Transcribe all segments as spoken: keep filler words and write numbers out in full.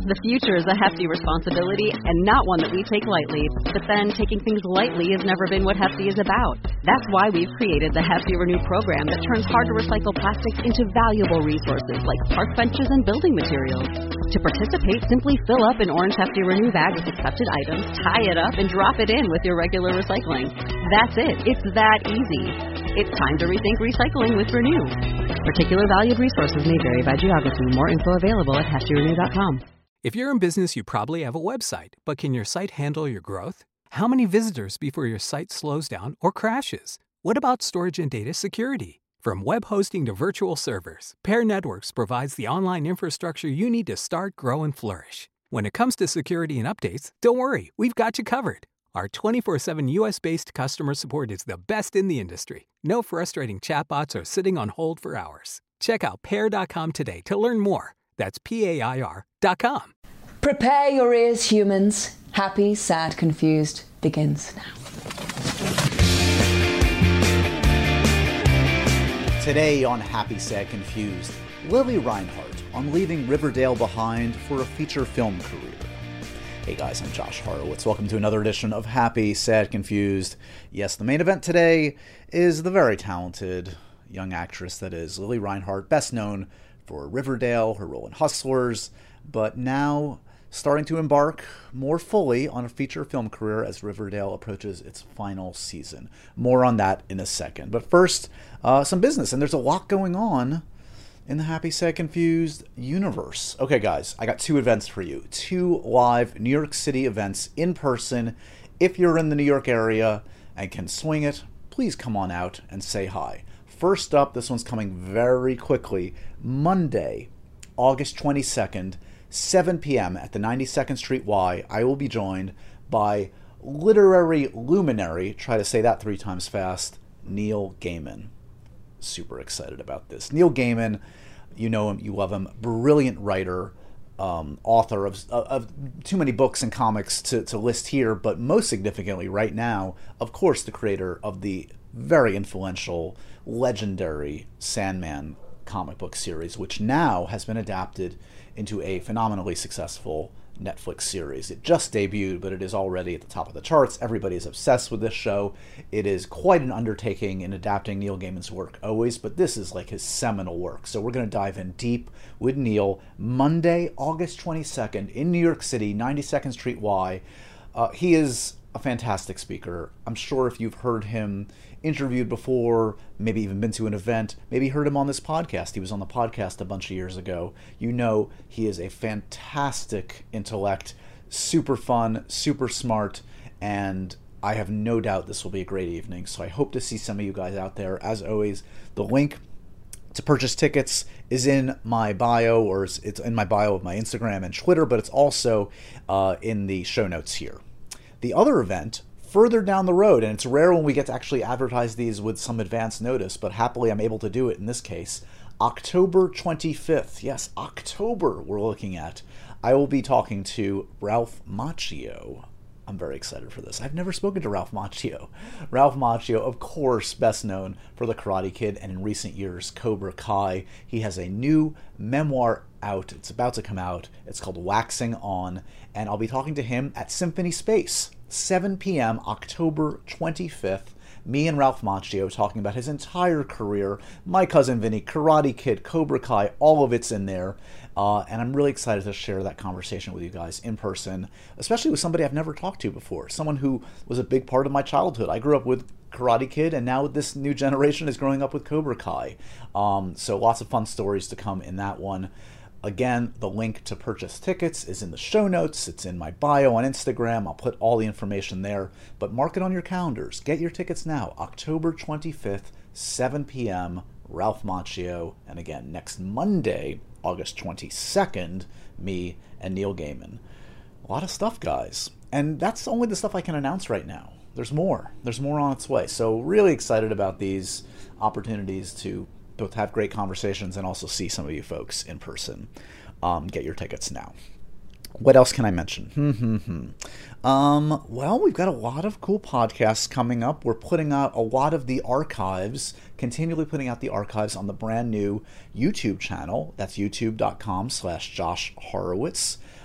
The future is a hefty responsibility and not one that we take lightly. But then, taking things lightly has never been what Hefty is about. That's why we've created the Hefty Renew program that turns hard-to-recycle plastics into valuable resources like park benches and building materials. To participate, simply fill up an orange Hefty Renew bag with accepted items, tie it up, and drop it in with your regular recycling. That's it. It's that easy. It's time to rethink recycling with Renew. Particular valued resources may vary by geography. More info available at hefty renew dot com. If you're in business, you probably have a website, but can your site handle your growth? How many visitors before your site slows down or crashes? What about storage and data security? From web hosting to virtual servers, Pair Networks provides the online infrastructure you need to start, grow, and flourish. When it comes to security and updates, don't worry, we've got you covered. Our twenty-four seven U S-based customer support is the best in the industry. No frustrating chatbots or sitting on hold for hours. Check out pair dot com today to learn more. That's P A I R dot com. Prepare your ears, humans. Happy, Sad, Confused begins now. Today on Happy, Sad, Confused, Lili Reinhart on leaving Riverdale behind for a feature film career. Hey guys, I'm Josh Horowitz. Welcome to another edition of Happy, Sad, Confused. Yes, the main event today is the very talented young actress that is Lili Reinhart, best known for Riverdale, her role in Hustlers, but now starting to embark more fully on a feature film career as Riverdale approaches its final season. More on that in a second. But first, uh, some business, and there's a lot going on in the Happy, Sad, Confused universe. Okay, guys, I got two events for you. Two live New York City events in person. If you're in the New York area and can swing it, please come on out and say hi. First up, this one's coming very quickly. Monday, August twenty-second, seven p.m. at the ninety-second Street Y, I will be joined by literary luminary, try to say that three times fast, Neil Gaiman. Super excited about this. Neil Gaiman, you know him, you love him, brilliant writer, um, author of, of too many books and comics to, to list here, but most significantly right now, of course, the creator of the very influential, legendary Sandman comic book series, which now has been adapted into a phenomenally successful Netflix series. It just debuted, but it is already at the top of the charts. Everybody is obsessed with this show. It is quite an undertaking in adapting Neil Gaiman's work always, but this is like his seminal work. So we're going to dive in deep with Neil Monday, August twenty-second in New York City, ninety-second Street Y. Uh, he is a fantastic speaker. I'm sure if you've heard him interviewed before, maybe even been to an event, maybe heard him on this podcast. He was on the podcast a bunch of years ago. You know he is a fantastic intellect, super fun, super smart, and I have no doubt this will be a great evening. So I hope to see some of you guys out there. As always, the link to purchase tickets is in my bio, or it's in my bio of my Instagram and Twitter, but it's also uh, in the show notes here. The other event, further down the road, and it's rare when we get to actually advertise these with some advance notice, but happily I'm able to do it in this case, October twenty-fifth. Yes, October we're looking at. I will be talking to Ralph Macchio. I'm very excited for this. I've never spoken to Ralph Macchio. Ralph Macchio, of course, best known for The Karate Kid and in recent years, Cobra Kai. He has a new memoir out. It's about to come out. It's called Waxing On, and I'll be talking to him at Symphony Space, seven p.m., October twenty-fifth. Me and Ralph Macchio talking about his entire career, My Cousin Vinny, Karate Kid, Cobra Kai, all of it's in there. Uh, and I'm really excited to share that conversation with you guys in person, especially with somebody I've never talked to before, someone who was a big part of my childhood. I grew up with Karate Kid, and now this new generation is growing up with Cobra Kai. Um, so lots of fun stories to come in that one. Again, the link to purchase tickets is in the show notes. It's in my bio on Instagram. I'll put all the information there. But mark it on your calendars. Get your tickets now. October twenty-fifth, seven p.m., Ralph Macchio. And again, next Monday, August twenty-second, me and Neil Gaiman. A lot of stuff, guys. And that's only the stuff I can announce right now. There's more. There's more on its way. So really excited about these opportunities to both have great conversations and also see some of you folks in person. Um, get your tickets now. What else can I mention? Hmm, hmm, hmm. Um, well, we've got a lot of cool podcasts coming up. We're putting out a lot of the archives, continually putting out the archives on the brand new YouTube channel. That's youtube.com slash Josh Horowitz.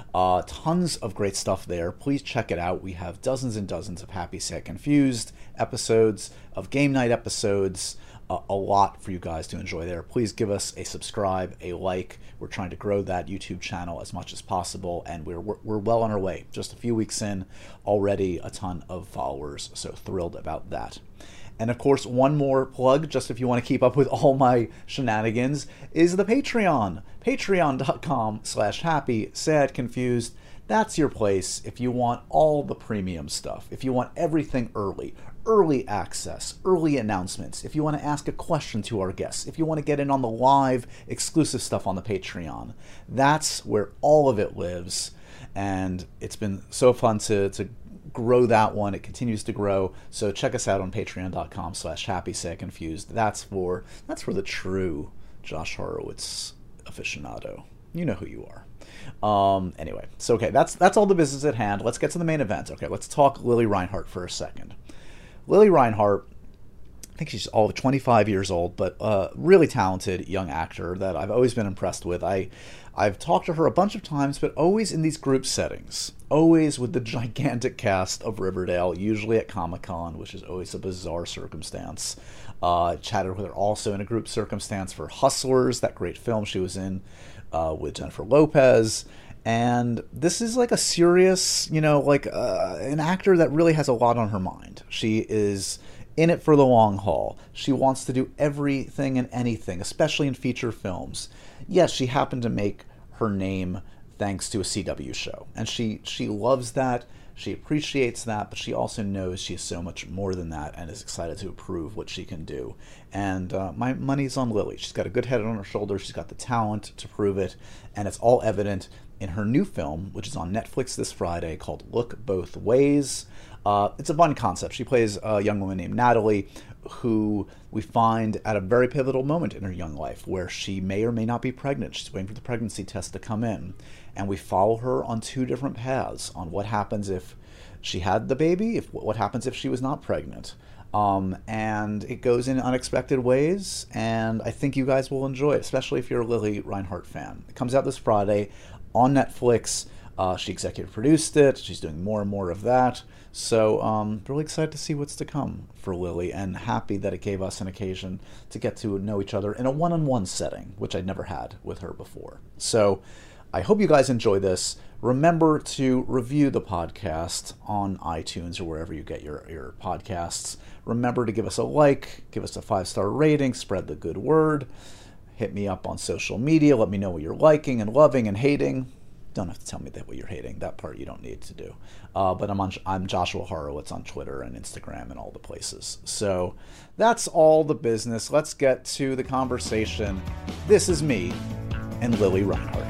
Uh, tons of great stuff there. Please check it out. We have dozens and dozens of Happy, Sad, Confused episodes, of game night episodes, uh, a lot for you guys to enjoy there. Please give us a subscribe, a like. We're trying to grow that YouTube channel as much as possible, and we're, we're, we're well on our way. Just a few weeks in, already a ton of followers, so thrilled about that. And of course, one more plug, just if you want to keep up with all my shenanigans, is the Patreon. Patreon.com slash happy, sad, confused. That's your place if you want all the premium stuff. If you want everything early, early access, early announcements. If you want to ask a question to our guests. If you want to get in on the live exclusive stuff on the Patreon. That's where all of it lives. And it's been so fun to, to grow that one. It continues to grow. So check us out on patreon.com slash happy, sad, confused. That's for that's for the true Josh Horowitz aficionado. You know who you are. Um, anyway, so okay, that's that's all the business at hand. Let's get to the main event. Okay, let's talk Lili Reinhart for a second. Lili Reinhart, I think she's all of twenty-five years old, but a really talented young actor that I've always been impressed with. I, I've talked to her a bunch of times, but always in these group settings, always with the gigantic cast of Riverdale, usually at Comic-Con, which is always a bizarre circumstance. Uh, chatted with her also in a group circumstance for Hustlers, that great film she was in uh, with Jennifer Lopez. And this is like a serious, you know, like uh, an actor that really has a lot on her mind. She is in it for the long haul. She wants to do everything and anything, especially in feature films. Yes, she happened to make her name thanks to a C W show. And she, she loves that. She appreciates that, but she also knows she is so much more than that and is excited to prove what she can do. And uh, my money's on Lili. She's got a good head on her shoulders. She's got the talent to prove it. And it's all evident in her new film, which is on Netflix this Friday, called Look Both Ways. Uh, it's a fun concept. She plays a young woman named Natalie, who we find at a very pivotal moment in her young life, where she may or may not be pregnant. She's waiting for the pregnancy test to come in. And we follow her on two different paths on what happens if she had the baby, if what happens if she was not pregnant. Um, and it goes in unexpected ways, and I think you guys will enjoy it, especially if you're a Lili Reinhart fan. It comes out this Friday on Netflix. Uh, she executive produced it. She's doing more and more of that. So um, really excited to see what's to come for Lili, and happy that it gave us an occasion to get to know each other in a one-on-one setting, which I'd never had with her before. So I hope you guys enjoy this. Remember to review the podcast on iTunes or wherever you get your, your podcasts. Remember to give us a like, give us a five-star rating, spread the good word. Hit me up on social media. Let me know what you're liking and loving and hating. Don't have to tell me that what you're hating. That part you don't need to do. Uh, but I'm on. I'm Joshua Horowitz on Twitter and Instagram and all the places. So that's all the business. Let's get to the conversation. This is me and Lili Reinhart.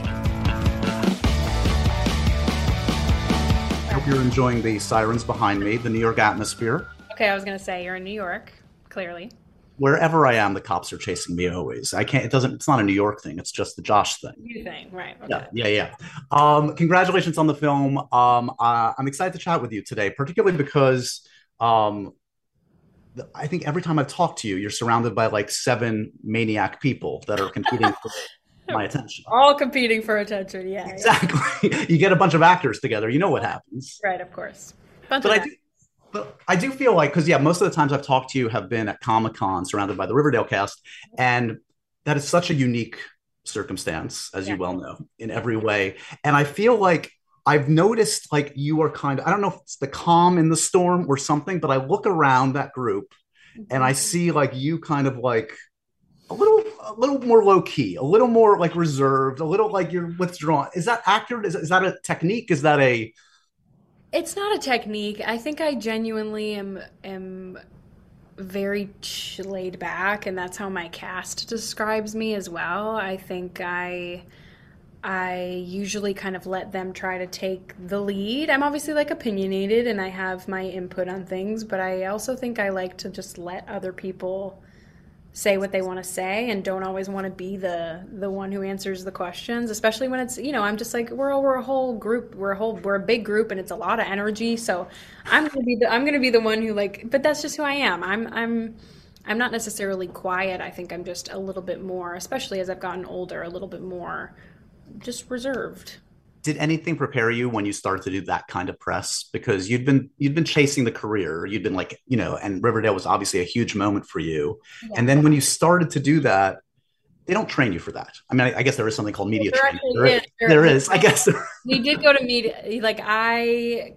I hope you're enjoying the sirens behind me, the New York atmosphere. Okay, I was going to say you're in New York, clearly. Wherever I am, the cops are chasing me always. I can't, it doesn't, it's not a New York thing. It's just the Josh thing. New thing, right. Okay. Yeah, yeah, yeah. Um, congratulations on the film. Um, uh, I'm excited to chat with you today, particularly because um, I think every time I've talked to you, you're surrounded by like seven maniac people that are competing for my attention. All competing for attention, yeah. Exactly. Yeah. You get a bunch of actors together, you know what happens. Right, of course. Bunch but of I do, But I do feel like, because, yeah, most of the times I've talked to you have been at Comic-Con surrounded by the Riverdale cast. And that is such a unique circumstance, as yeah. you well know, in every way. And I feel like I've noticed like you are kind of, I don't know if it's the calm in the storm or something, but I look around that group mm-hmm. and I see like you kind of like a little, a little more low key, a little more like reserved, a little like you're withdrawn. Is that accurate? Is, is that a technique? Is that a... It's not a technique. I think I genuinely am am very laid back, and that's how my cast describes me as well. I think I I usually kind of let them try to take the lead. I'm obviously like opinionated and I have my input on things, but I also think I like to just let other people say what they want to say and don't always want to be the the one who answers the questions, especially when it's, you know, I'm just like, we're we're a whole group, we're a whole we're a big group and it's a lot of energy, so I'm going to be the I'm going to be the one who like, but that's just who I am. I'm I'm I'm not necessarily quiet. I think I'm just a little bit more, especially as I've gotten older, a little bit more just reserved. Did anything prepare you when you started to do that kind of press? Because you'd been you'd been chasing the career, you'd been like, you know, and Riverdale was obviously a huge moment for you. Yeah. And then when you started to do that, they don't train you for that. I mean, I, I guess there is something called media There training. actually There, is. There- there is, I guess. We did go to media, like I,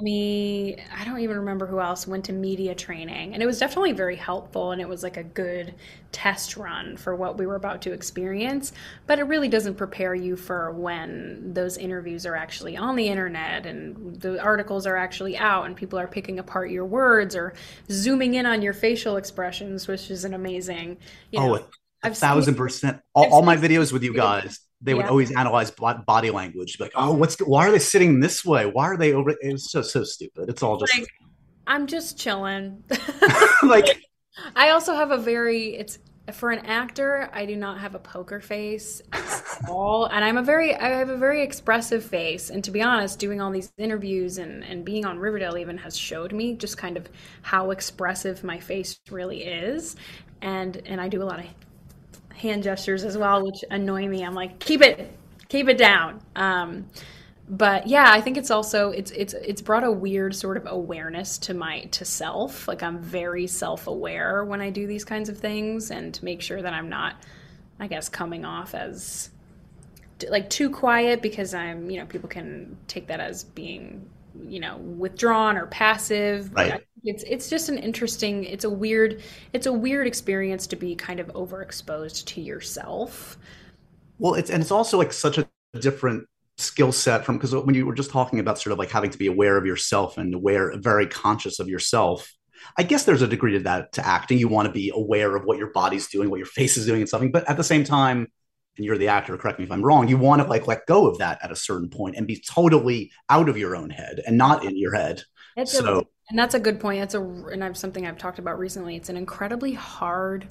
Cami, I don't even remember who else went to media training, and it was definitely very helpful, and it was like a good test run for what we were about to experience, but it really doesn't prepare you for when those interviews are actually on the internet and the articles are actually out and people are picking apart your words or zooming in on your facial expressions, which is an amazing, you know, Oh, a I've thousand seen- percent. All, I've all my seen- videos with you guys, they would Yeah. always analyze bo- body language. Like, oh, what's why are they sitting this way? Why are they over? It's just so stupid. It's all just Like, I'm just chilling. like, I also have a very, it's for an actor, I do not have a poker face at all. And I'm a very, I have a very expressive face. And to be honest, doing all these interviews and, and being on Riverdale even has showed me just kind of how expressive my face really is. And, and I do a lot of hand gestures as well, which annoy me. I'm like, keep it, keep it down. Um, but yeah, I think it's also it's it's it's brought a weird sort of awareness to my to self. Like I'm very self-aware when I do these kinds of things, and to make sure that I'm not, I guess, coming off as like too quiet, because I'm, you know, people can take that as being, you know, withdrawn or passive. Right. But it's it's just an interesting, it's a weird it's a weird experience to be kind of overexposed to yourself. well, it's and it's also like such a different skill set from, because when you were just talking about sort of like having to be aware of yourself and aware, very conscious of yourself. I guess there's a degree to that to acting. You want to be aware of what your body's doing, what your face is doing, and something. But at the same time, and you're the actor, correct me if I'm wrong, you want to like let go of that at a certain point and be totally out of your own head and not in your head. It's So a, and that's a good point. That's a and I've something I've talked about recently. It's an incredibly hard,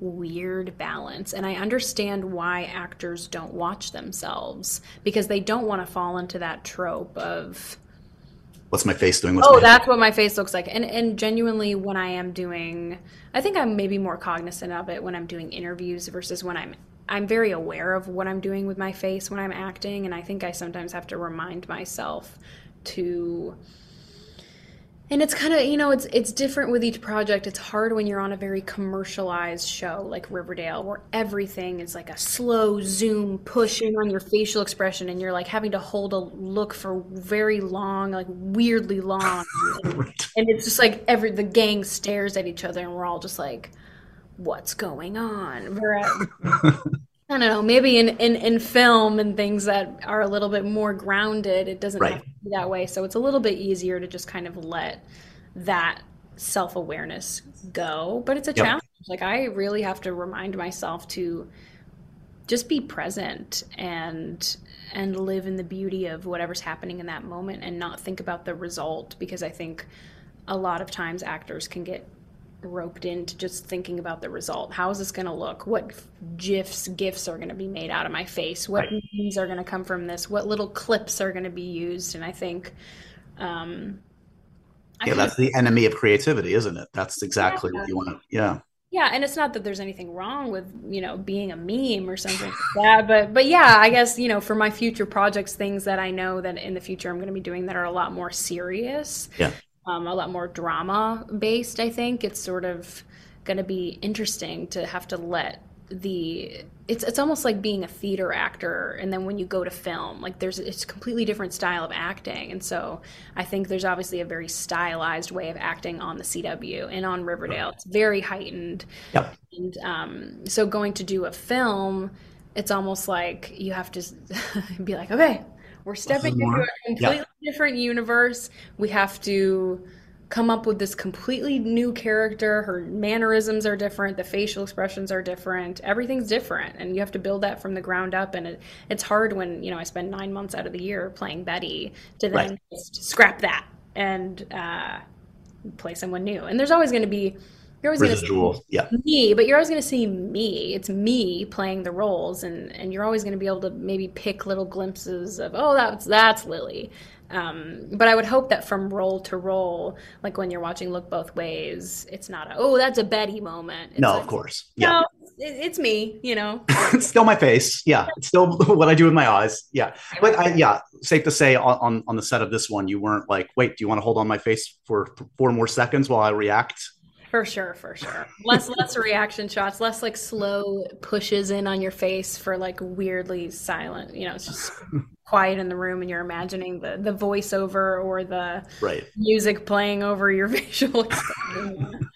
weird balance, and I understand why actors don't watch themselves, because they don't want to fall into that trope of, what's my face doing? What's oh, my that's what my face looks like. And and genuinely, when I am doing, I think I'm maybe more cognizant of it when I'm doing interviews versus when I'm I'm very aware of what I'm doing with my face when I'm acting, and I think I sometimes have to remind myself to. And it's kind of, you know, it's it's different with each project. It's hard when you're on a very commercialized show like Riverdale, where everything is like a slow zoom push in on your facial expression, and you're like having to hold a look for very long, like weirdly long. And, and it's just like every the gang stares at each other, and we're all just like, what's going on? Whereas, I don't know, maybe in, in, in film and things that are a little bit more grounded, it doesn't Right. have to be that way. So it's a little bit easier to just kind of let that self-awareness go. But it's a Yep. challenge. Like I really have to remind myself to just be present and and live in the beauty of whatever's happening in that moment and not think about the result, because I think a lot of times actors can get roped into just thinking about the result. How is this going to look? What gifs, gifs are going to be made out of my face? What Right. memes are going to come from this? What little clips are going to be used? And I think, um, I yeah, kind that's of, the enemy of creativity, isn't it? That's exactly Yeah. what you want to. Yeah. yeah, and it's not that there's anything wrong with, you know, being a meme or something like that, but but yeah, I guess, you know, for my future projects, things that I know that in the future I'm going to be doing that are a lot more serious. Yeah. Um, a lot more drama based, I think. It's sort of going to be interesting to have to let the it's it's almost like being a theater actor, and then when you go to film, like there's it's a completely different style of acting. And so I think there's obviously a very stylized way of acting on the C W and on Riverdale. It's very heightened. Yep. And um, so going to do a film, it's almost like you have to be like, okay, we're stepping into more. a completely different universe. We have to come up with this completely new character. Her mannerisms are different. The facial expressions are different. Everything's different. And you have to build that from the ground up. And it, it's hard when, you know, I spend nine months out of the year playing Betty to then Right. just scrap that and uh, play someone new. And there's always going to be, you're always going to Residual. Yeah. me, but you're always going to see me. It's me playing the roles, and, and you're always going to be able to maybe pick little glimpses of, oh, that's that's Lily. Um, but I would hope that from role to role, like when you're watching Look Both Ways, it's not a, oh, that's a Betty moment. It's No, like, of course. Yeah. no, it's me, you know. It's still my face. Yeah, it's still what I do with my eyes. Yeah, but I, yeah, safe to say on, on on the set of this one, you weren't like, wait, do you want to hold on my face for four more seconds while I react? For sure, for sure. Less less reaction shots, less like slow pushes in on your face for like weirdly silent. You know, it's just quiet in the room and you're imagining the the voiceover or the right. music playing over your visual expression.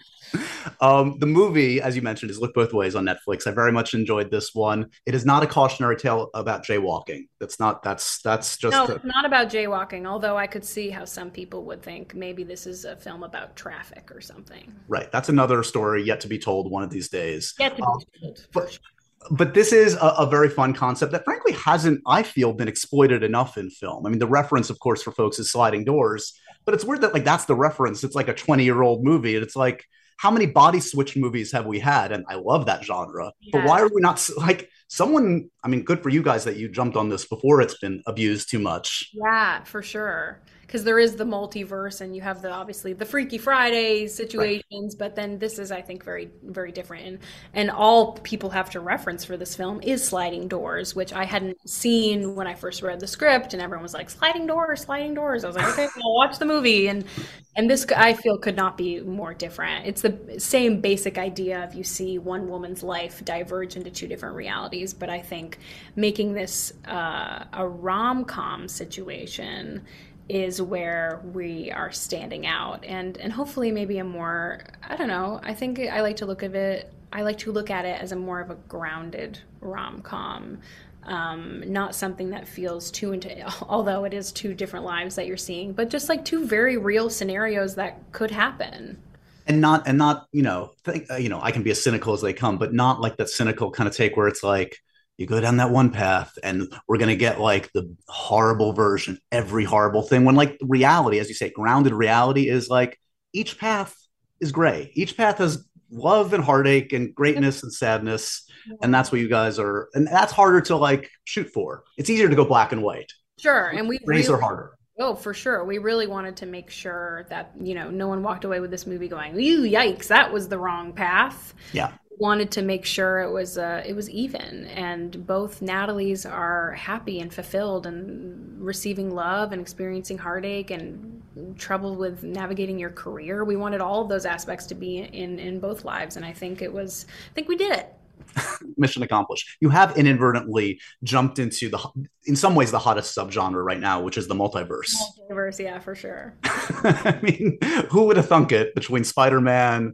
Um, the movie, as you mentioned, is Look Both Ways on Netflix. I very much enjoyed this one. It is not a cautionary tale about jaywalking. That's not. That's that's just. No, a, it's not about jaywalking. Although I could see how some people would think maybe this is a film about traffic or something. Right. That's another story yet to be told one of these days. Yet to um, be told. But, but this is a, a very fun concept that, frankly, hasn't, I feel, been exploited enough in film. I mean, the reference, of course, for folks is Sliding Doors, but it's weird that like that's the reference. It's like a twenty-year-old movie, and it's like, how many body switch movies have we had? And I love that genre. Yeah. But why are we not like someone? I mean, good for you guys that you jumped on this before it's been abused too much. Yeah, for sure. Because there is the multiverse, and you have the obviously the Freaky Friday situations, right. But then this is, I think, very, very different. And and all people have to reference for this film is Sliding Doors, which I hadn't seen when I first read the script, and everyone was like, "Sliding doors, sliding doors." I was like, "Okay, I'll watch the movie." And and this, I feel, could not be more different. It's the same basic idea of you see one woman's life diverge into two different realities, but I think making this uh, a rom-com situation is where we are standing out, and and hopefully maybe a more, I don't know, I think I like to look at it I like to look at it as a more of a grounded rom-com, um, not something that feels too into, although it is two different lives that you're seeing, but just like two very real scenarios that could happen. And not, and not, you know, think, you know, I can be as cynical as they come, but not like that cynical kind of take where it's like, you go down that one path and we're going to get like the horrible version, every horrible thing. When like reality, as you say, grounded reality is like each path is gray. Each path has love and heartache and greatness and sadness. Yeah. And that's what you guys are. And that's harder to like shoot for. It's easier to go black and white. Sure. And we grays really, are harder. Oh, for sure. We really wanted to make sure that, you know, no one walked away with this movie going, "Ew, yikes, that was the wrong path." Yeah. Wanted to make sure it was uh, it was even, and both Natalie's are happy and fulfilled and receiving love and experiencing heartache and trouble with navigating your career. We wanted all of those aspects to be in in both lives, and I think it was I think we did it. Mission accomplished. You have inadvertently jumped into the, in some ways, the hottest subgenre right now, which is the multiverse. Multiverse, yeah, for sure. I mean, who would have thunk it between Spider-Man,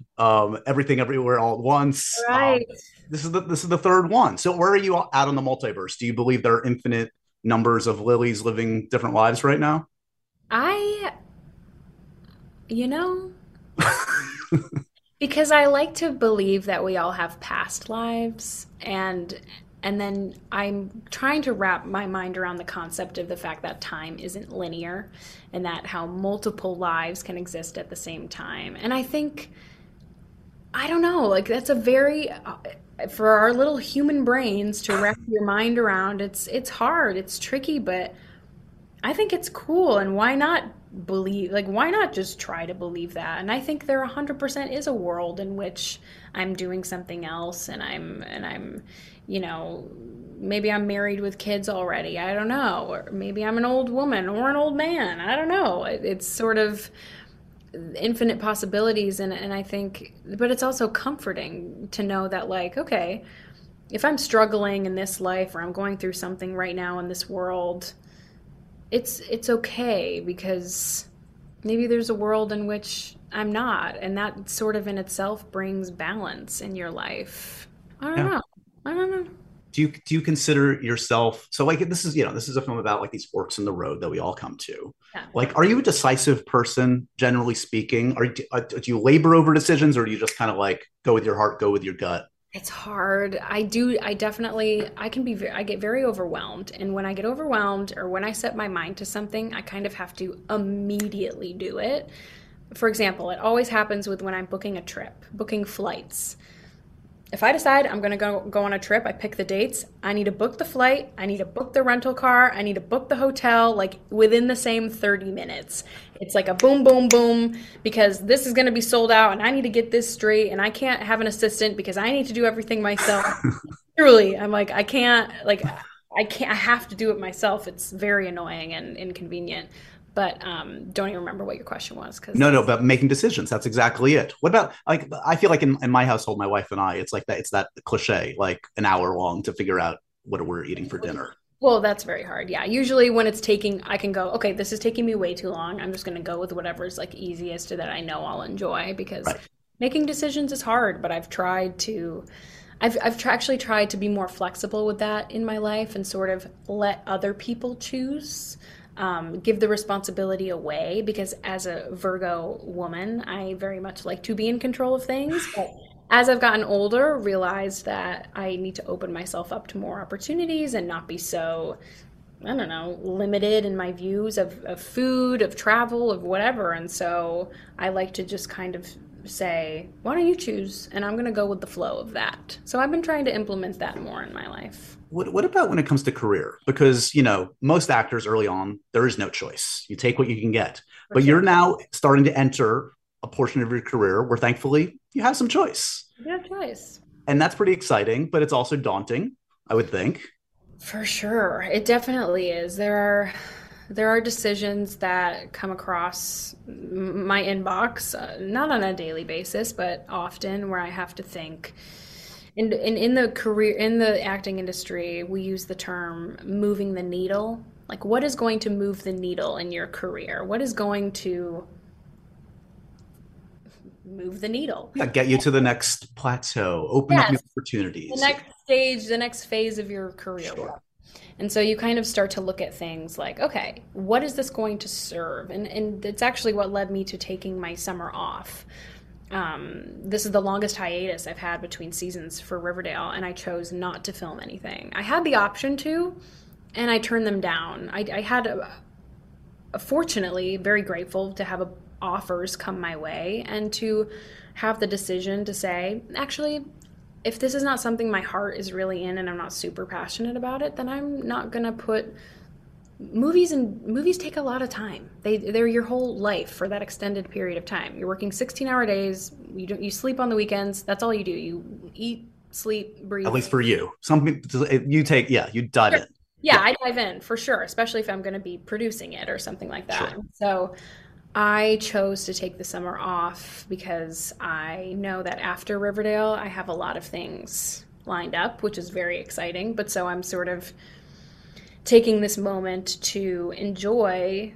um, Everything Everywhere All at Once? Right. Um, this is the this is the third one. So where are you at on the multiverse? Do you believe there are infinite numbers of Lilies living different lives right now? I, you know. Because I like to believe that we all have past lives, and and then I'm trying to wrap my mind around the concept of the fact that time isn't linear, and that how multiple lives can exist at the same time. And I think, I don't know, like that's a very, for our little human brains to wrap your mind around, it's it's hard, it's tricky, but I think it's cool, and why not believe, like why not just try to believe that? And I think there one hundred percent is a world in which I'm doing something else, and I'm and I'm you know, maybe I'm married with kids already, I don't know, or maybe I'm an old woman or an old man, I don't know. It's sort of infinite possibilities, and and I think, but it's also comforting to know that, like, okay, if I'm struggling in this life or I'm going through something right now in this world, it's it's okay, because maybe there's a world in which I'm not, and that sort of in itself brings balance in your life. I don't yeah. know. I don't know. Do you do you consider yourself, so like this is, you know, this is a film about like these forks in the road that we all come to. Yeah. Like, are you a decisive person, generally speaking? Are do, uh, do you labor over decisions, or do you just kind of like go with your heart, go with your gut? It's hard. I do. I definitely, I can be, I get very overwhelmed. And when I get overwhelmed, or when I set my mind to something, I kind of have to immediately do it. For example, it always happens with when I'm booking a trip, booking flights. if I decide I'm going to go go on a trip, I pick the dates. I need to book the flight. I need to book the rental car. I need to book the hotel like within the same thirty minutes. It's like a boom, boom, boom, because this is going to be sold out and I need to get this straight and I can't have an assistant because I need to do everything myself. Truly, I'm like, I can't, like, I can't, I have to do it myself. It's very annoying and inconvenient. But um, don't even remember what your question was. Cause no, no, but making decisions. That's exactly it. What about, like, I feel like in, in my household, my wife and I, it's like that, it's that cliche, like an hour long to figure out what we're eating for dinner. Well, that's very hard. Yeah. Usually when it's taking, I can go, okay, this is taking me way too long. I'm just going to go with whatever's like easiest that I know I'll enjoy, because right. making decisions is hard, but I've tried to, I've, I've tr- actually tried to be more flexible with that in my life and sort of let other people choose. Um, give the responsibility away, because as a Virgo woman, I very much like to be in control of things. But as I've gotten older, realized that I need to open myself up to more opportunities and not be so, I don't know, limited in my views of, of food, of travel, of whatever. And so I like to just kind of say, why don't you choose? And I'm going to go with the flow of that. So I've been trying to implement that more in my life. What what about when it comes to career? Because, you know, most actors early on, there is no choice. You take what you can get. For but sure. You're now starting to enter a portion of your career where thankfully you have some choice. You have choice. And that's pretty exciting, but it's also daunting, I would think. For sure. It definitely is. There are there are decisions that come across my inbox, uh, not on a daily basis, but often, where I have to think. And in, in, in the career, in the acting industry, we use the term moving the needle. Like, what is going to move the needle in your career? What is going to move the needle? Yeah, get you to the next plateau, open yes. up new opportunities. The next stage, the next phase of your career. Sure. And so you kind of start to look at things like, okay, what is this going to serve? And, and it's actually what led me to taking my summer off. Um, this is the longest hiatus I've had between seasons for Riverdale, and I chose not to film anything. I had the option to, and I turned them down. I, I had, a, a, fortunately, very grateful to have a, offers come my way and to have the decision to say, actually, if this is not something my heart is really in and I'm not super passionate about it, then I'm not going to put movies and movies take a lot of time. They they're your whole life for that extended period of time. You're working sixteen hour days. You don't you sleep on the weekends. That's all you do. You eat, sleep, breathe. At least for you. Something you take. Yeah, you dive sure. in. Yeah, yeah, I dive in for sure, especially if I'm going to be producing it or something like that. Sure. So I chose to take the summer off because I know that after Riverdale, I have a lot of things lined up, which is very exciting. But so I'm sort of taking this moment to enjoy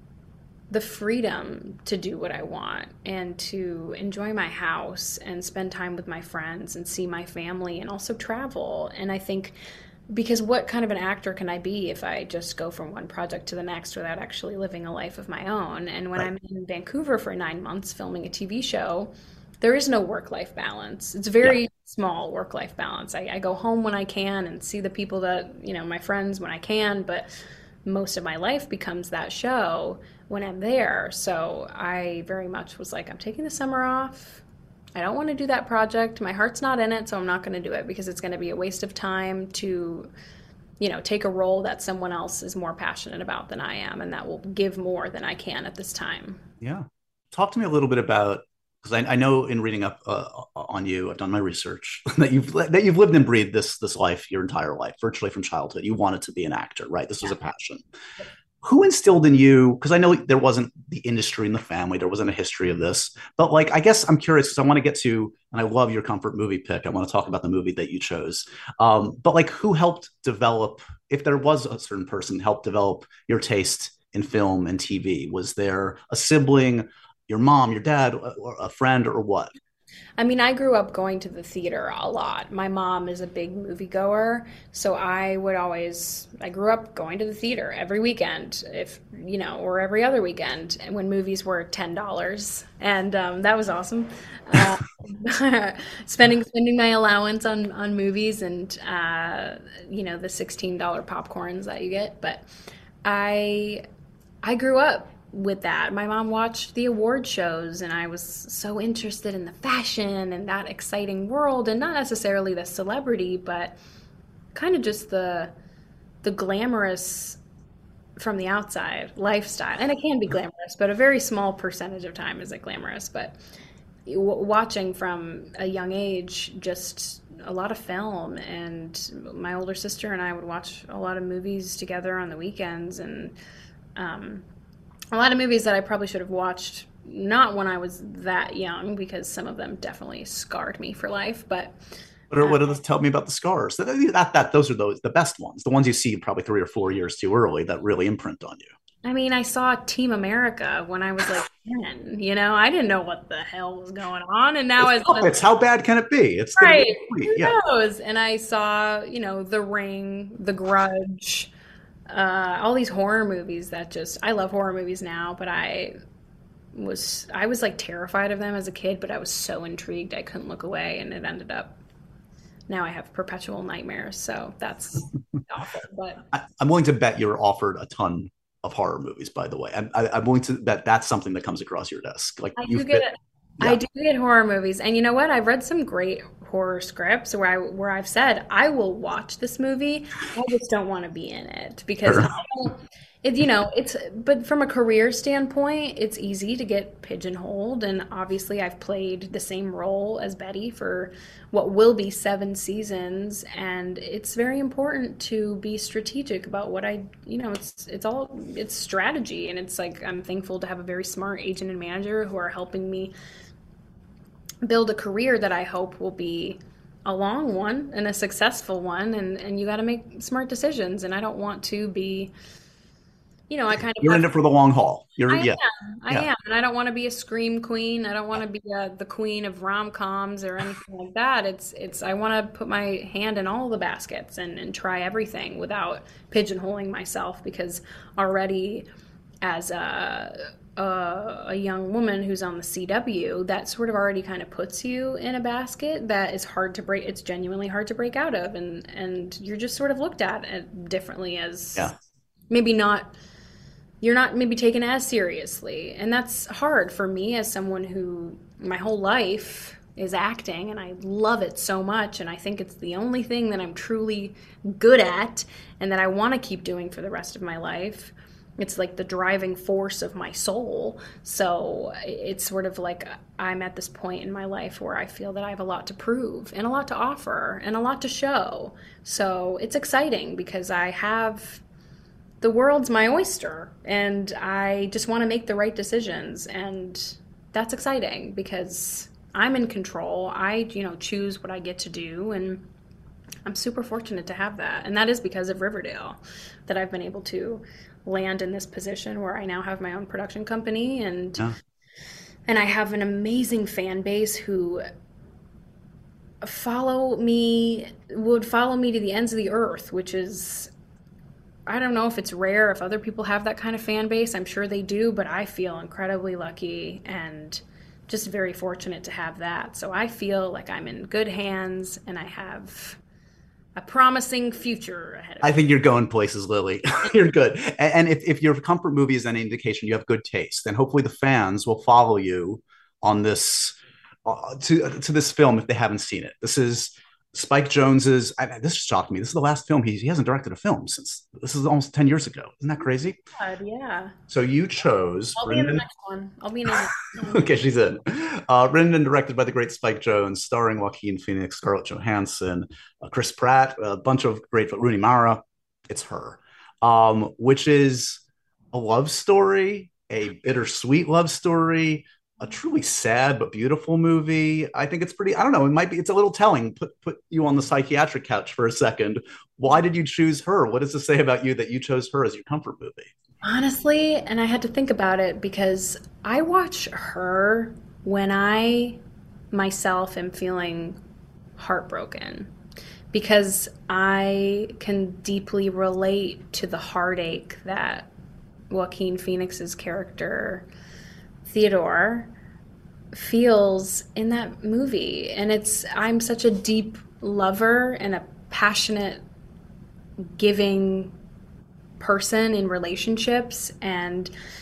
the freedom to do what I want and to enjoy my house and spend time with my friends and see my family and also travel. And I think, because what kind of an actor can I be if I just go from one project to the next without actually living a life of my own? And when right. I'm in Vancouver for nine months filming a T V show, there is no work-life balance. It's very yeah. small work-life balance. I, I go home when I can and see the people that, you know, my friends when I can, but most of my life becomes that show when I'm there. So I very much was like, I'm taking the summer off. I don't want to do that project. My heart's not in it, so I'm not going to do it because it's going to be a waste of time to, you know, take a role that someone else is more passionate about than I am, and that will give more than I can at this time. Yeah. Talk to me a little bit about, because I, I know in reading up uh, on you, I've done my research, that you've that you've lived and breathed this this life your entire life, virtually from childhood. You wanted to be an actor, right? This was a passion. Who instilled in you, because I know there wasn't the industry in the family, there wasn't a history of this, but like, I guess I'm curious because I want to get to, and I love your comfort movie pick. I want to talk about the movie that you chose. Um, but like, who helped develop, if there was a certain person helped develop your taste in film and T V? Was there a sibling, your mom, your dad, or a friend, or what? I mean, I grew up going to the theater a lot. My mom is a big moviegoer, so I would always, I grew up going to the theater every weekend, if, you know, or every other weekend when movies were ten dollars. And um, that was awesome. Uh, spending spending my allowance on, on movies and, uh, you know, the sixteen dollar popcorns that you get. But I I grew up with that. My mom watched the award shows, and I was so interested in the fashion and that exciting world, and not necessarily the celebrity, but kind of just the the glamorous from the outside lifestyle. And it can be glamorous, but a very small percentage of time is it glamorous. But w- watching from a young age, just a lot of film, and my older sister and I would watch a lot of movies together on the weekends, and um, a lot of movies that I probably should have watched not when I was that young, because some of them definitely scarred me for life. But what are, what are the, tell me about the scars. That, that that those are those the best ones, the ones you see probably three or four years too early that really imprint on you. I mean, I saw Team America when I was like ten. You know, I didn't know what the hell was going on, and now it's, as it's how bad can it be? It's right. Be Who yeah. knows? And I saw, you know, The Ring, The Grudge, uh, all these horror movies that just I love horror movies now, but I was I was like terrified of them as a kid, but I was so intrigued I couldn't look away, and it ended up now I have perpetual nightmares. So that's awful. But I, I'm willing to bet you're offered a ton of horror movies, by the way. I'm, I, I'm willing to bet that's something that comes across your desk. Like I you do get fit, it. yeah. I do get horror movies, and you know what? I've read some great horror scripts where I where I've said I will watch this movie. I just don't want to be in it because Sure. I don't. It, you know, it's but from a career standpoint, it's easy to get pigeonholed, and obviously I've played the same role as Betty for what will be seven seasons, and it's very important to be strategic about what I, you know, it's it's all it's strategy, and it's like I'm thankful to have a very smart agent and manager who are helping me build a career that I hope will be a long one and a successful one, and and you got to make smart decisions, and I don't want to be. You know, I kind of You're in it for the long haul. You're I yeah. am. I yeah. am. And I don't want to be a scream queen. I don't want to be a, the queen of rom-coms or anything like that. It's it's I want to put my hand in all the baskets and, and try everything without pigeonholing myself, because already as a, a a young woman who's on the C W, that sort of already kind of puts you in a basket that is hard to break. It's genuinely hard to break out of, and and you're just sort of looked at differently as Yeah. maybe not you're not maybe taken as seriously. And that's hard for me as someone who my whole life is acting, and I love it so much, and I think it's the only thing that I'm truly good at and that I want to keep doing for the rest of my life. It's like the driving force of my soul. So it's sort of like I'm at this point in my life where I feel that I have a lot to prove and a lot to offer and a lot to show. So it's exciting because I have the world's my oyster, and I just want to make the right decisions, and that's exciting because I'm in control. I, you know, choose what I get to do, and I'm super fortunate to have that. And that is because of Riverdale that I've been able to land in this position where I now have my own production company, and Yeah. and I have an amazing fan base who follow me, would follow me to the ends of the earth, which is, I don't know if it's rare, if other people have that kind of fan base. I'm sure they do, but I feel incredibly lucky and just very fortunate to have that. So I feel like I'm in good hands, and I have a promising future ahead of me. I think you're going places, Lily. You're good. And, and if, if your comfort movie is any indication, you have good taste, then hopefully the fans will follow you on this uh, to to this film if they haven't seen it. This is Spike Jonze's. I, this shocked me. This is the last film he he hasn't directed a film since. This is almost ten years ago. Isn't that crazy? God, yeah. So you chose. I'll be in the next one. I'll be in the next one. Okay, she's in. Uh, written and directed by the great Spike Jonze, starring Joaquin Phoenix, Scarlett Johansson, uh, Chris Pratt, a bunch of great, Rooney Mara. It's her, um, which is a love story, a bittersweet love story, a truly sad but beautiful movie. I think it's pretty, I don't know, it might be, it's a little telling. Put put you on the psychiatric couch for a second. Why did you choose her? What does it say about you that you chose her as your comfort movie? Honestly, and I had to think about it because I watch her when I myself am feeling heartbroken, because I can deeply relate to the heartache that Joaquin Phoenix's character Theodore feels in that movie. And it's, I'm such a deep lover and a passionate, giving person in relationships, and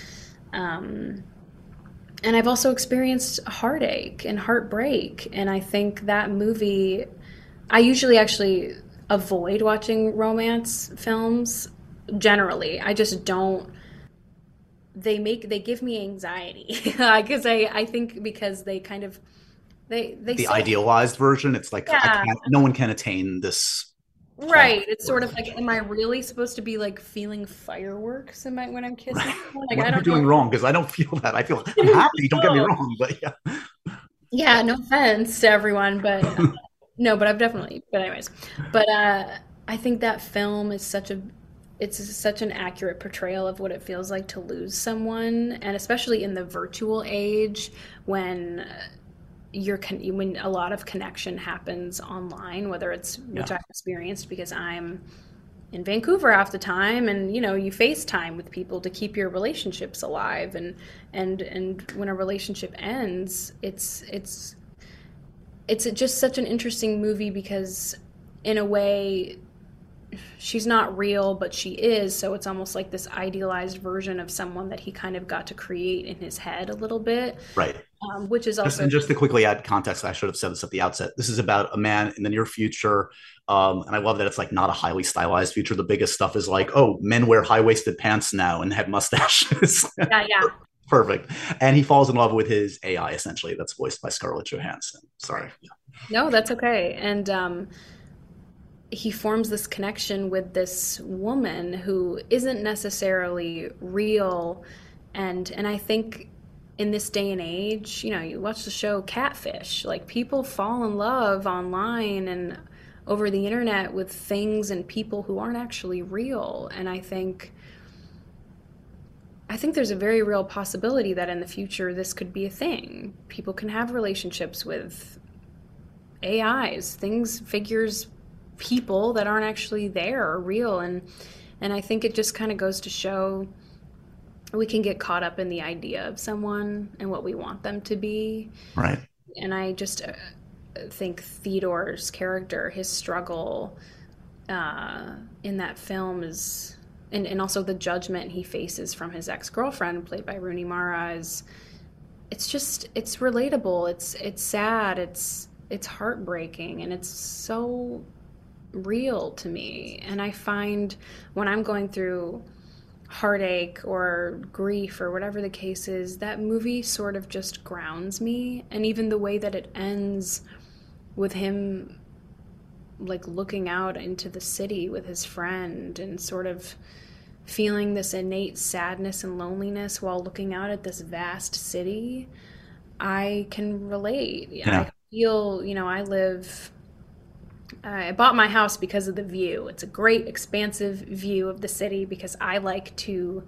Um, and I've also experienced heartache and heartbreak. And I think that movie, I usually actually avoid watching romance films generally. I just don't. They make they give me anxiety because I I think because they kind of they they The say, idealized version, it's like I yeah, can't, no one can attain this. right. It's sort of like, am I really supposed to be like feeling fireworks am I, when I'm kissing someone? Like What I am I don't doing know. wrong? Because I don't feel that. I feel I'm happy. Don't get me No. wrong, but yeah, Yeah, no offense to everyone, but uh, no, but I've definitely. But anyways, but uh, I think that film is such a it's such an accurate portrayal of what it feels like to lose someone, and especially in the virtual age when uh, you're con- when a lot of connection happens online, whether it's which yeah, I've experienced because I'm in Vancouver half the time, and you know you FaceTime with people to keep your relationships alive, and and and when a relationship ends, it's it's it's just such an interesting movie because in a way she's not real, but she is. So it's almost like this idealized version of someone that he kind of got to create in his head a little bit, right. um, which is Just also and just to quickly add context, I should have said this at the outset. This is about a man in the near future, um, and I love that it's like not a highly stylized future. The biggest stuff is like, oh, men wear high waisted pants now and have mustaches. yeah, yeah. Perfect. And he falls in love with his A I essentially. That's voiced by Scarlett Johansson. Sorry. No, that's okay. And um, he forms this connection with this woman who isn't necessarily real, and and I think in this day and age, you know, you watch the show Catfish, like people fall in love online and over the internet with things and people who aren't actually real. And I think I think there's a very real possibility that in the future this could be a thing. People can have relationships with A Is, things, figures, people that aren't actually there or real. And and I think it just kind of goes to show we can get caught up in the idea of someone and what we want them to be. Right. And I just uh, think Theodore's character, his struggle uh, in that film is, and, and also the judgment he faces from his ex-girlfriend, played by Rooney Mara, is, it's just, it's relatable. It's, it's sad. It's, it's heartbreaking, and it's so real to me. And I find when I'm going through heartache or grief or whatever the case is, that movie sort of just grounds me. And even the way that it ends with him like looking out into the city with his friend and sort of feeling this innate sadness and loneliness while looking out at this vast city, I can relate. Yeah. I feel, you know, I live I bought my house because of the view. It's a great, expansive view of the city because I like to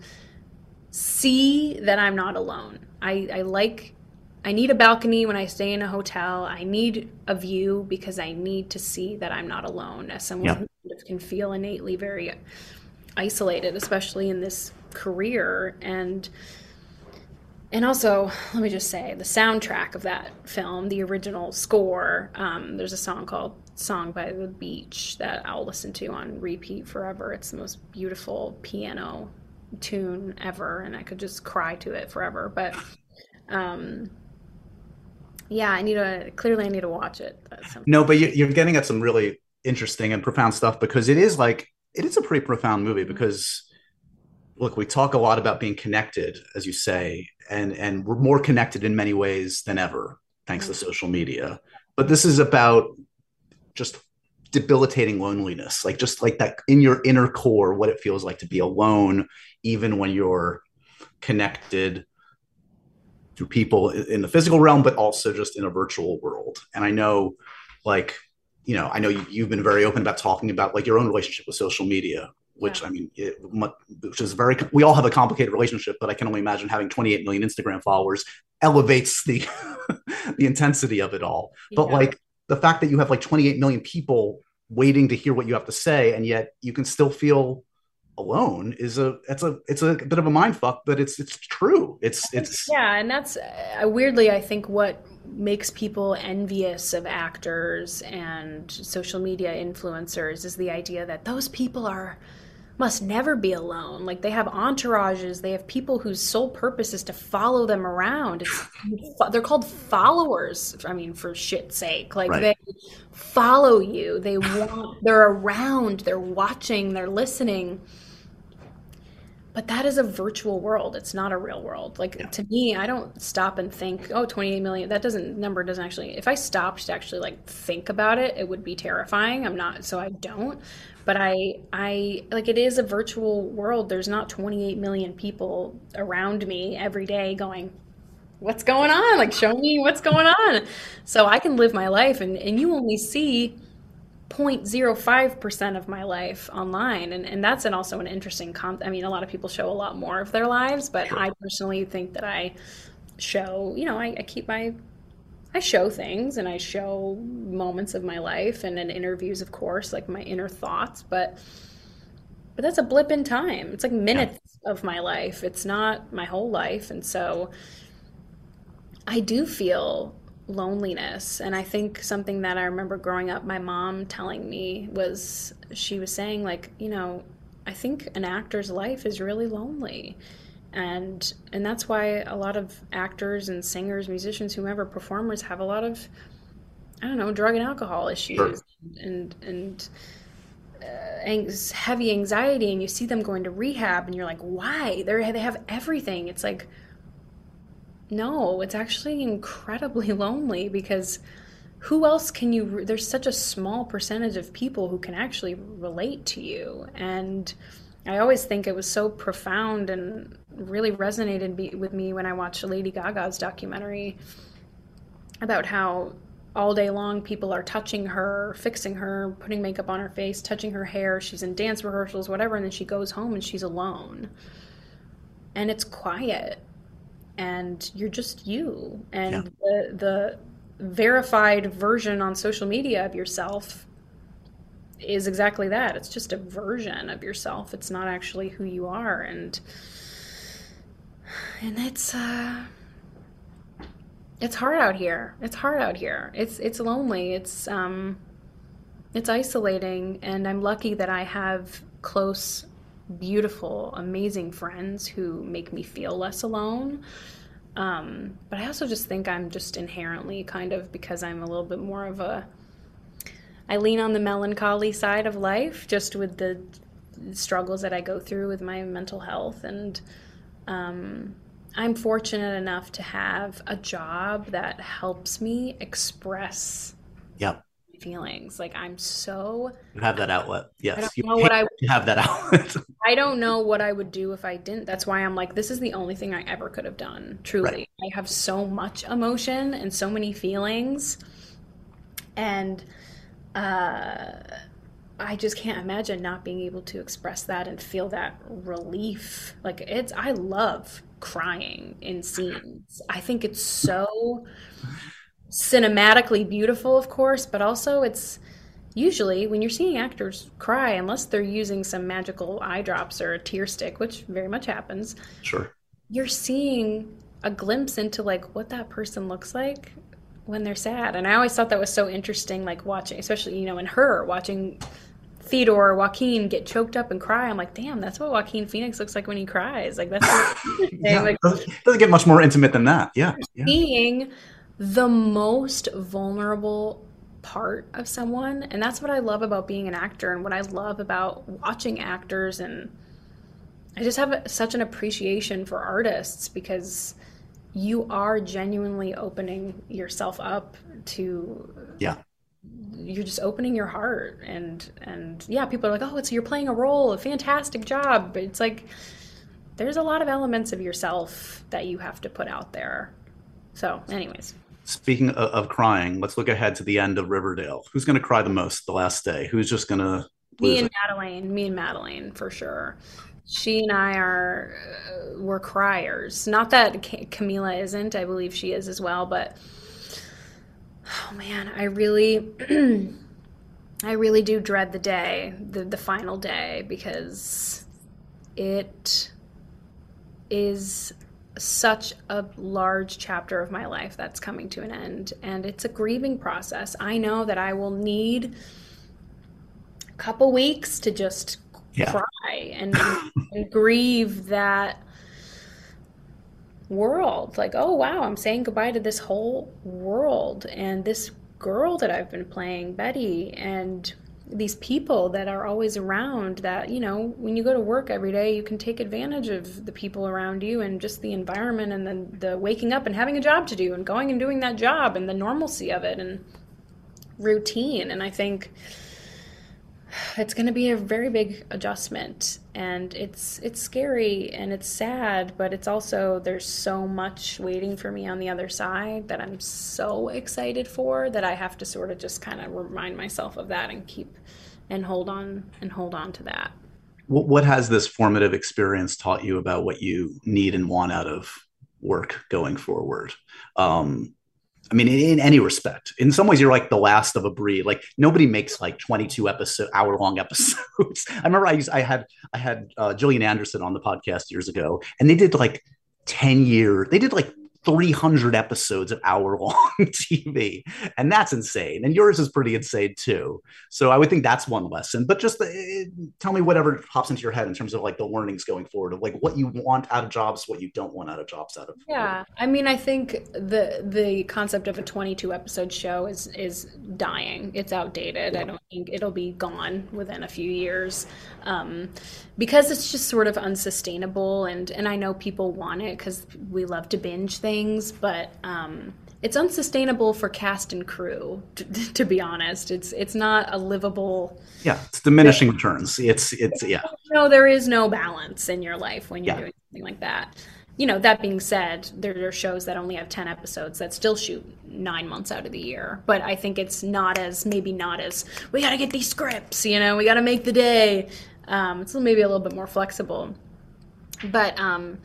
see that I'm not alone. I, I like, I need a balcony when I stay in a hotel. I need a view because I need to see that I'm not alone as someone Yeah. who can feel innately very isolated, especially in this career. And And also, let me just say, the soundtrack of that film, the original score, um, there's a song called Song by the Beach that I'll listen to on repeat forever. It's the most beautiful piano tune ever, and I could just cry to it forever. But um, yeah, I need to, clearly I need to watch it. That's something. No, but you- you're getting at some really interesting and profound stuff because it is like, it is a pretty profound movie because look, we talk a lot about being connected, as you say, and and we're more connected in many ways than ever, thanks to social media. But this is about just debilitating loneliness, like just like that in your inner core, what it feels like to be alone, even when you're connected to people in the physical realm, but also just in a virtual world. And I know, like, you know, I know you, you've been very open about talking about like your own relationship with social media, which Yeah. I mean, it, which is very, we all have a complicated relationship, but I can only imagine having twenty-eight million Instagram followers elevates the, the intensity of it all. But Yeah. like the fact that you have like twenty-eight million people waiting to hear what you have to say, and yet you can still feel alone is a, it's a, it's a bit of a mind fuck, but it's, it's true. It's, it's, Yeah, and that's uh, weirdly, I think, what makes people envious of actors and social media influencers is the idea that those people are must never be alone. Like they have entourages, they have people whose sole purpose is to follow them around. It's, they're called followers. I mean, for shit's sake, like right. They follow you. They want, they're around, they're watching, they're listening. But that is a virtual world. It's not a real world. Like yeah. To me, I don't stop and think, oh, twenty-eight million, that doesn't, number doesn't actually, if I stopped to actually like think about it, it would be terrifying. I'm not, so I don't. But I, I, like it is a virtual world. There's not twenty-eight million people around me every day going, what's going on? Like, show me what's going on. So I can live my life and, and you only see zero point zero five percent of my life online. And, and that's an, also an interesting, con- I mean, a lot of people show a lot more of their lives, but I personally think that I show, you know, I, I keep my, I show things and I show moments of my life and in interviews, of course, like my inner thoughts, but, but that's a blip in time. It's like minutes yeah. of my life. It's not my whole life. And so I do feel loneliness. And I think something that I remember growing up, my mom telling me was, she was saying like, you know, I think an actor's life is really lonely. And and that's why a lot of actors and singers, musicians, whomever, performers have a lot of, I don't know, drug and alcohol issues sure. and and uh, heavy anxiety. And you see them going to rehab and you're like, why? They they have everything. It's like, no, it's actually incredibly lonely because who else can you, there's such a small percentage of people who can actually relate to you. And I always think it was so profound and really resonated be, with me when I watched Lady Gaga's documentary about how all day long people are touching her, fixing her, putting makeup on her face, touching her hair. She's in dance rehearsals, whatever. And then she goes home and she's alone. And it's quiet. And you're just you. And yeah. the, the verified version on social media of yourself is exactly that. It's just a version of yourself. It's not actually who you are. And and it's uh it's hard out here. It's hard out here. It's it's lonely. It's um it's isolating, and I'm lucky that I have close, beautiful, amazing friends who make me feel less alone. Um, but I also just think I'm just inherently kind of, because I'm a little bit more of a, I lean on the melancholy side of life, just with the struggles that I go through with my mental health. And um, I'm fortunate enough to have a job that helps me express yep. feelings. Like I'm so you have that outlet. Yes, I don't you know what I have that outlet. I don't know what I would do if I didn't. That's why I'm like, this is the only thing I ever could have done. Truly, right. I have so much emotion and so many feelings, and uh, I just can't imagine not being able to express that and feel that relief. Like it's, I love crying in scenes. I think it's so cinematically beautiful, of course, but also it's usually when you're seeing actors cry, unless they're using some magical eye drops or a tear stick, which very much happens. Sure. You're seeing a glimpse into like what that person looks like when they're sad. And I always thought that was so interesting, like watching, especially, you know, in Her, watching Theodore, Joaquin get choked up and cry. I'm like, damn, that's what Joaquin Phoenix looks like when he cries. Like that's what yeah, like, it doesn't, it doesn't get much more intimate than that. Yeah. yeah. Seeing the most vulnerable part of someone. And that's what I love about being an actor, and what I love about watching actors. And I just have such an appreciation for artists, because you are genuinely opening yourself up to, yeah, you're just opening your heart. And, and yeah, people are like, oh, it's, you're playing a role, a fantastic job. But it's like, there's a lot of elements of yourself that you have to put out there. So anyways. Speaking of, of crying, let's look ahead to the end of Riverdale. Who's going to cry the most the last day? Who's just going to Me and it? Madeleine. Me and Madeleine, for sure. She and I are, uh, we're criers. Not that Camila isn't. I believe she is as well. But, oh man, I really, I really do dread the day, the, the final day, because it is such a large chapter of my life that's coming to an end, and it's a grieving process. I know that I will need a couple weeks to just yeah. cry die and, and grieve that world. Like, oh wow, I'm saying goodbye to this whole world and this girl that I've been playing, Betty, and these people that are always around that, you know, when you go to work every day, you can take advantage of the people around you and just the environment and then the waking up and having a job to do and going and doing that job and the normalcy of it and routine. And I think it's going to be a very big adjustment, and it's it's scary and it's sad, but it's also, there's so much waiting for me on the other side that I'm so excited for, that I have to sort of just kind of remind myself of that and keep and hold on and hold on to that. What, what has this formative experience taught you about what you need and want out of work going forward? Um, I mean, in, in any respect, in some ways, you're like the last of a breed. Like nobody makes like twenty-two episode, hour long episodes. I remember I used, I had, I had uh, Gillian Anderson on the podcast years ago, and they did like ten year, they did like three hundred episodes of hour long T V. And that's insane. And yours is pretty insane too. So I would think that's one lesson, but just the, tell me whatever pops into your head in terms of like the learnings going forward of like what you want out of jobs, what you don't want out of jobs out of. Yeah. I mean, I think the, the concept of a twenty-two episode show is, is dying. It's outdated. Yeah. I don't think it'll be gone within a few years. Um, because it's just sort of unsustainable, and, and I know people want it because we love to binge things, but um, it's unsustainable for cast and crew, to, to be honest. It's it's not a livable... Yeah, it's diminishing returns. It's, it's yeah. No, there is no balance in your life when you're yeah. doing something like that. You know, that being said, there are shows that only have ten episodes that still shoot nine months out of the year. But I think it's not as, maybe not as, we got to get these scripts, you know, we got to make the day. Um, it's maybe a little bit more flexible. But, um,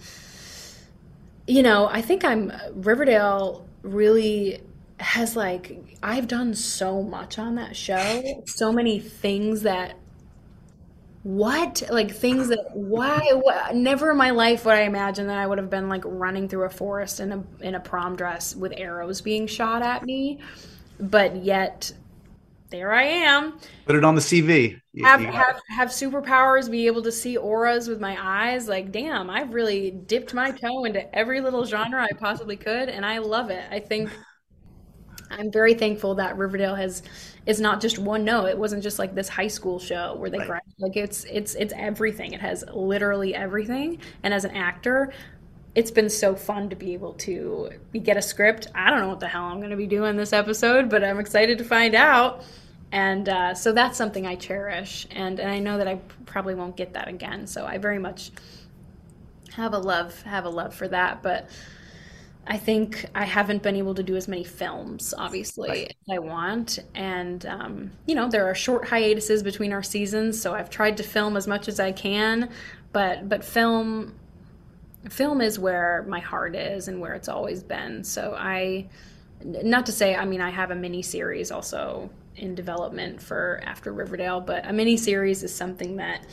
you know, I think I'm, Riverdale really has like, I've done so much on that show. So many things that, what? Like things that, why? What, never in my life would I imagine that I would have been like running through a forest in a, in a prom dress with arrows being shot at me. But yet, there I am. Put it on the C V. You, have, you have have superpowers, be able to see auras with my eyes. Like, damn, I've really dipped my toe into every little genre I possibly could, and I love it. I think I'm very thankful that Riverdale has is not just one note. It wasn't just like this high school show where they right. grind. Like it's it's it's everything. It has literally everything. And as an actor, it's been so fun to be able to get a script. I don't know what the hell I'm going to be doing this episode, but I'm excited to find out. And uh, so that's something I cherish, and, and I know that I probably won't get that again. So I very much have a love have a love for that. But I think I haven't been able to do as many films, obviously, right. as I want. And um, you know, there are short hiatuses between our seasons, so I've tried to film as much as I can. But but film film is where my heart is and where it's always been. So I, not to say, I mean, I have a mini series also in development for after Riverdale, but a mini series is something that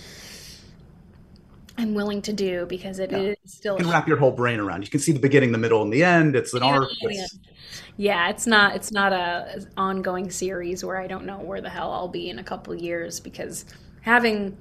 I'm willing to do because it yeah. is still. You can wrap your whole brain around. You can see the beginning, the middle, and the end. It's an yeah, arc. Yeah. yeah, it's not. It's not a ongoing series where I don't know where the hell I'll be in a couple of years, because having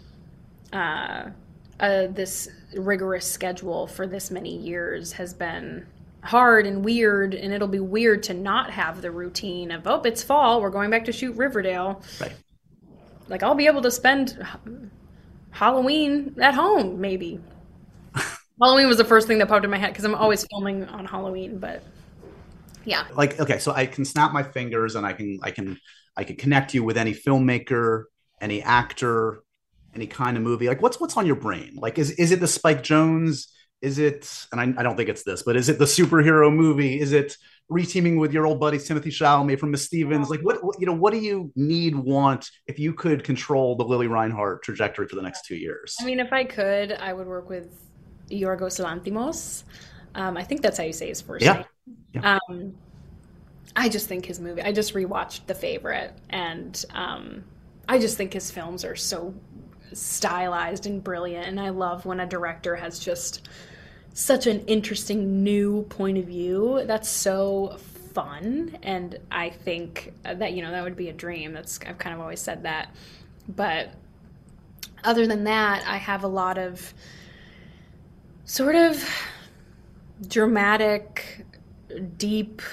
uh, uh, this rigorous schedule for this many years has been hard and weird, and it'll be weird to not have the routine of, oh, it's fall, we're going back to shoot Riverdale. Right. Like, I'll be able to spend Halloween at home, maybe. Halloween was the first thing that popped in my head because I'm always filming on Halloween, but yeah. Like, okay, so I can snap my fingers and I can I can I can connect you with any filmmaker, any actor, any kind of movie. Like, what's what's on your brain? Like, is is it the Spike Jonze? Is it, and I, I don't think it's this, but is it the superhero movie? Is it reteaming with your old buddy Timothy Chalamet from Miss Stevens? Like, what, what you know, what do you need, want, if you could control the Lili Reinhart trajectory for the next two years? I mean, if I could, I would work with Yorgos Lanthimos. Um, I think that's how you say his first yeah. name. Yeah. Um, I just think his movie, I just rewatched The Favorite, and um, I just think his films are so stylized and brilliant, and I love when a director has just such an interesting new point of view. That's so fun, and I think that, you know, that would be a dream. That's, I've kind of always said that. But other than that, I have a lot of sort of dramatic, deep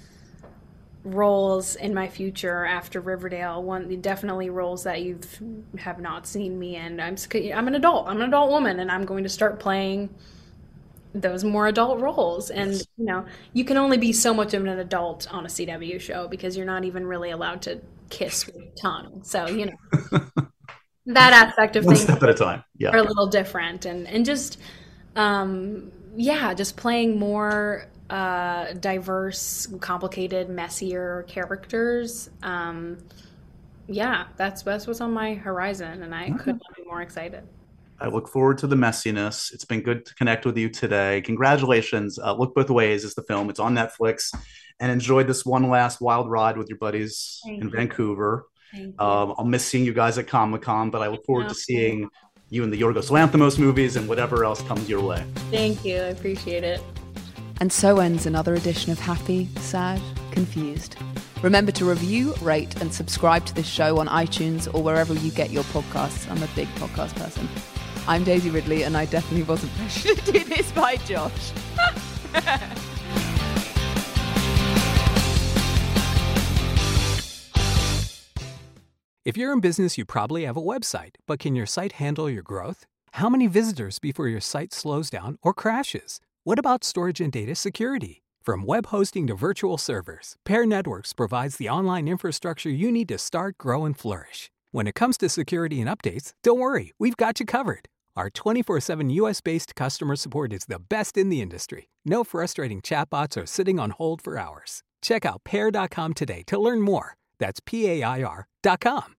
roles in my future after Riverdale. One definitely roles that you have not seen me in. I'm I'm an adult. I'm an adult woman, and I'm going to start playing those more adult roles. And yes. you know, you can only be so much of an adult on a C W show because you're not even really allowed to kiss with tongue. So you know, that aspect of One things step at a time. Yeah, are a little different, and and just um, yeah, just playing more uh, diverse, complicated, messier characters. Um, yeah, that's that's what's on my horizon, and I okay. could not be more excited. I look forward to the messiness. It's been good to connect with you today. Congratulations. Uh, Look Both Ways is the film. It's on Netflix. And enjoy this one last wild ride with your buddies Thank in you. Vancouver. Um, I'll miss seeing you guys at Comic-Con, but I look forward no. to seeing you in the Yorgos Lanthimos movies and whatever else comes your way. Thank you. I appreciate it. And so ends another edition of Happy, Sad, Confused. Remember to review, rate, and subscribe to this show on iTunes or wherever you get your podcasts. I'm a big podcast person. I'm Daisy Ridley, and I definitely wasn't pressured to do this by Josh. If you're in business, you probably have a website, but can your site handle your growth? How many visitors before your site slows down or crashes? What about storage and data security? From web hosting to virtual servers, Pair Networks provides the online infrastructure you need to start, grow, and flourish. When it comes to security and updates, don't worry, we've got you covered. Our twenty-four seven U S-based customer support is the best in the industry. No frustrating chatbots or sitting on hold for hours. Check out pair dot com today to learn more. That's P A I R dot com.